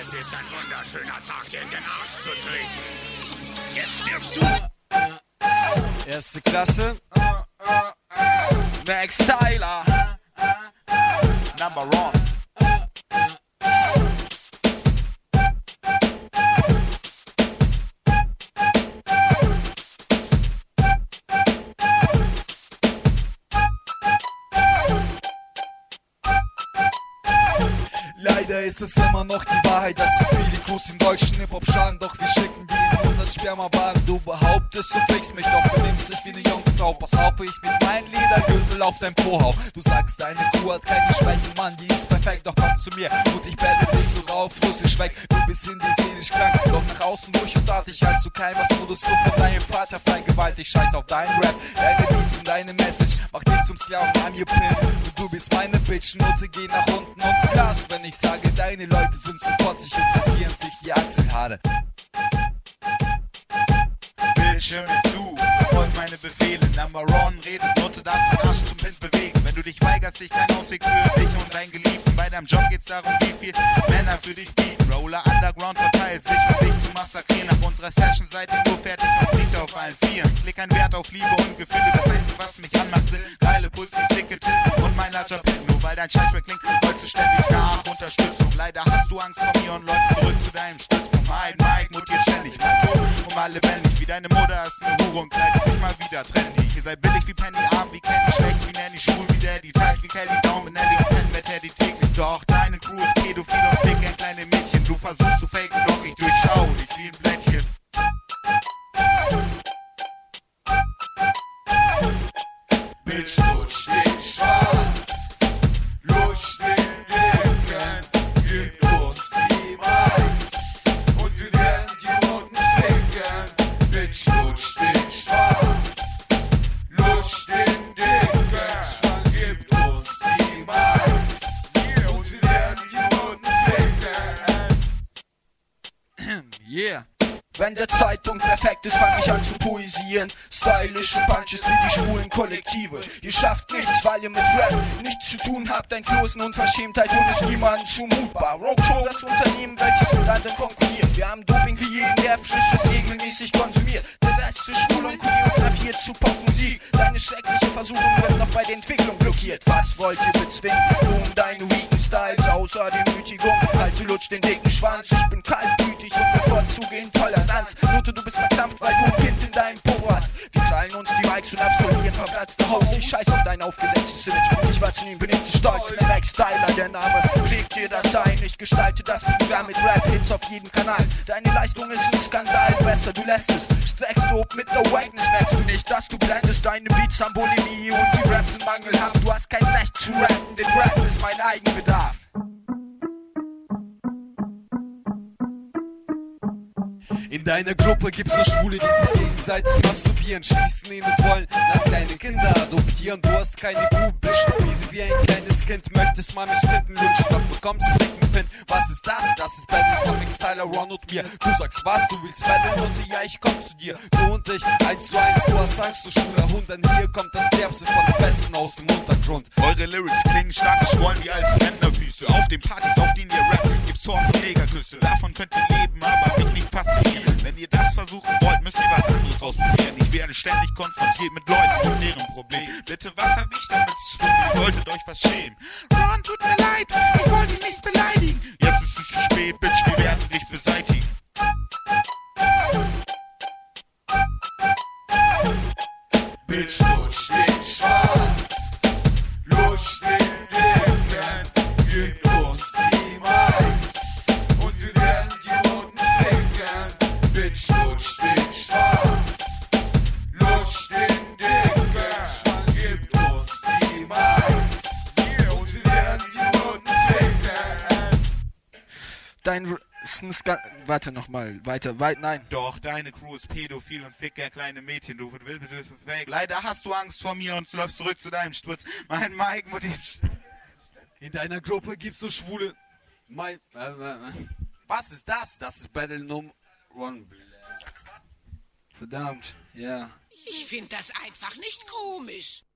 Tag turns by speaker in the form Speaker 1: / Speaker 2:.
Speaker 1: Es ist ein wunderschöner Tag, dir in den Arsch zu treten. Jetzt stirbst du!
Speaker 2: Erste Klasse. Max Tyler.
Speaker 3: Number one.
Speaker 2: Leider ist es immer noch die Wahrheit, dass so viele Crews in deutschen Hip-Hop schaden. Doch wir schicken die in unseren Spermawagen. Du behauptest, du kriegst mich, doch benimmst dich wie eine Jungfrau. Pass auf, wie ich mit meinem Ledergürtel auf dein Po hau. Du sagst, deine Kuh hat keine Schwächen, Mann, die ist perfekt. Doch komm zu mir und ich battle dich so rauf, russisch weg. Du bist in die seelisch krank, doch nach außen durch und artig. Als du kein was wurdest du von deinem Vater vergewaltigt. Scheiß auf deinen Rap, deine Beats und deine Message. Mach dich zum Sklaven, I'm your pimp. Und du bist meine Bitch, Note geh nach unten und Glas. Wenn ich sage, deine Leute sind zu fotzig und rasieren sich die Achselhaare.
Speaker 3: Bitch, hör mir zu, befolg meine Befehle. Number one, redet, Note darf den Arsch zum Pin bewegen. Wenn du dich weigerst, ich kein Ausweg für dich und deinen Geliebten. Bei deinem Job geht's darum, wie viel Männer für dich bieten. Roller Underground verteilt sich, um dich zu massakrieren. Nach unserer Session seid ihr nur fertig und kriegt auf allen Vieren. Ich leg einen Wert auf Liebe und Gefühle. Das Einzige, was mich anmacht, sind geile Pussys, dicke Titten und mein Larger Pin. Nur weil dein Scheißwerk klingt, wolltest du ständig nach Unterstützung. Leider hast du Angst vor mir und läufst zurück zu deinem Stützpunkt. Mein Mike mutiert ständig, mein Ton alle lebendig. Wie deine Mutter ist eine Hure und kleidet sich mal wieder trendy. Ihr seid billig wie Penny, arm wie Candy, schlecht wie Nanny, schwul wie Daddy, tight wie Kelly, down mit Nelly und Penn mit Teddy täglich. Doch deine Crew ist pädophil und dick, ein kleine Mädchen. Du versuchst zu faken, doch ich durchschau dich wie ein Blättchen.
Speaker 1: Bitch, lutsch den Schwanz, lutsch den Dicken, gib uns die Mainz und wir werden die Roten ficken. Bitch, lutsch den Schwanz, lutsch den Dicken, gib uns die Mainz und wir werden die Roten ficken.
Speaker 2: Yeah. Wenn der Zeitpunkt perfekt ist, fang ich an zu poesieren. Stylische Punches für die schwulen Kollektive. Ihr schafft nichts, weil ihr mit Rap nichts zu tun habt. Ein Floß und Unverschämtheit und ist niemandem zumutbar. Roadshow, das Unternehmen, welches mit anderen konkurriert. Wir haben Doping für jeden, der Frisches regelmäßig konsumiert. Der Rest ist schwul und choreografiert zu Popmusik. Deine schreckliche Versuchung wird noch bei der Entwicklung blockiert. Was wollt ihr bezwingen? Du und deine weaken Styles, außer Demütigung. Also lutsch den dicken Schwanz. Ich bin kaltblütig und bevorzuge Intoleranz. Note, du bist verkrampft, weil du ein Kind in deinem Popo hast. Wir krallen uns die Mikes und absolvieren verplatzte Haus. Ich scheiß auf dein aufgesetztes Image. Ich wahrzunehmen, bin ich zu stolz. Mit Max Tyler, der Name prägt dir das ein. Ich gestalte das Programm mit Rap-Hits auf jedem Kanal. Deine Leistung ist ein Skandal, besser du lässt es. Streckst du mit der Wackness, merkst du nicht, dass du blendest. Deine Beats haben Bulimie und die Raps sind mangelhaft. Du hast kein Recht zu rappen, denn Rappen ist mein Eigenbedarf. In deiner Gruppe gibt's so Schwule, die sich gegenseitig masturbieren, schließen ihn und wollen dann kleine Kinder adoptieren. Du hast keine Kuh, bist stupide wie ein kleines Kind, möchtest mal mit Titten lutschen, doch bekommst einen dicken Pin. Was ist das? Das ist Battle von Max Tyler, Ron und mir. Du sagst was, du willst Battle und ja, ich komm zu dir. Du und ich, 1 zu 1, du hast Angst, du schwuler Hund, denn hier kommt das Derbste von den Besten aus dem Untergrund.
Speaker 3: Eure Lyrics klingen stark geschwollen wie alte Ränderfüße. Auf den Partys, auf denen ihr rappt, gibt's Horn und Negerküsse. Davon könnt ihr leben, aber mich nicht faszinieren. Wenn ihr das versuchen wollt, müsst ihr was anderes ausprobieren. Ich werde ständig konfrontiert mit Leuten und deren Problemen. Bitte, was hab ich damit zu tun? Ihr solltet euch was schämen. Ron, tut mir leid, ich wollte dich nicht beleidigen. Jetzt ist es zu spät, Bitch, wir werden dich beseitigen.
Speaker 1: Bitch, lutsch den Schwanz, lutsch den Dicken, gib uns die Mainz und wir werden die Roten ficken. Bitch, lutsch den Schwanz, lutsch den Dicken, gib uns die Mainz und wir werden die Roten ficken.
Speaker 2: Dein warte nochmal, weiter, nein.
Speaker 3: Doch, deine Crew ist pädophil und fickt gern kleine Mädchen, du willst fake. Leider hast du Angst vor mir und läufst zurück zu deinem Sturz. Mein Mike motiviert.
Speaker 2: In deiner Gruppe gibt's so Schwule. Was ist das? Das ist Battle Nummer One. Verdammt, ja.
Speaker 4: Ich finde das einfach nicht komisch.